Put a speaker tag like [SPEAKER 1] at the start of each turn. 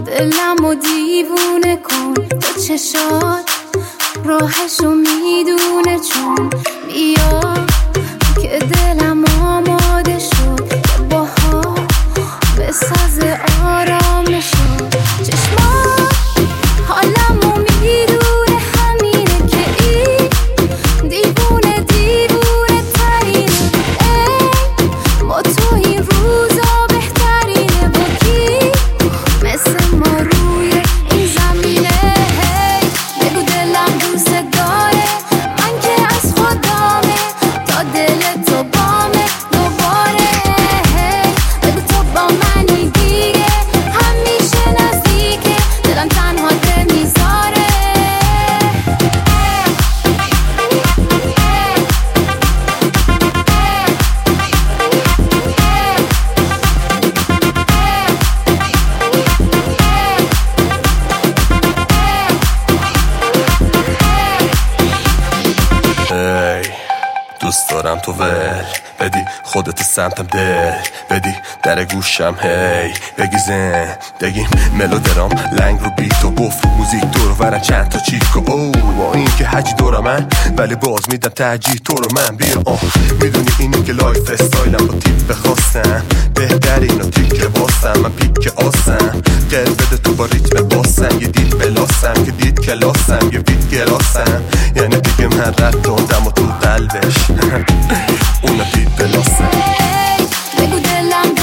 [SPEAKER 1] دلمو دیوونه کن تو چشات راهشو میدونه چون بیا که دلم آماده شد که باها بساز آرامشو چشمات حالمو میدونه همینه که این دیوونه دیوونه ترینه ای با تو این روزا بهترینه با کی مثل ما روی این زمینه هی بگو دلم دوست داره من که از خدامه تا دل تو بامه دوباره هی بگو تو با منی دیگه همیشه نزدیکه دلم تنها نمیذاره
[SPEAKER 2] دوست دارم تو ول بدی خودت سمتم دل بدی در گوشم هی بگی زندگیم ملودرام لنگ رو بی تو گفت موزیک دور ورن چند تا چیکو او این که حجی دورم من ولی باز میدم ترجیح تو رو من بیا میدونی اینی که لایف استایلم با تیپ بخواستم بهترین و تیک باستم من پیک آسم قلب بده تو با ریتم باسم یه دید بلاسم که دید کلاسم یه بیت گراسم یعنی دیگه من رد دادم و تو قلبش اونو دید بلاسم
[SPEAKER 1] بگو دلم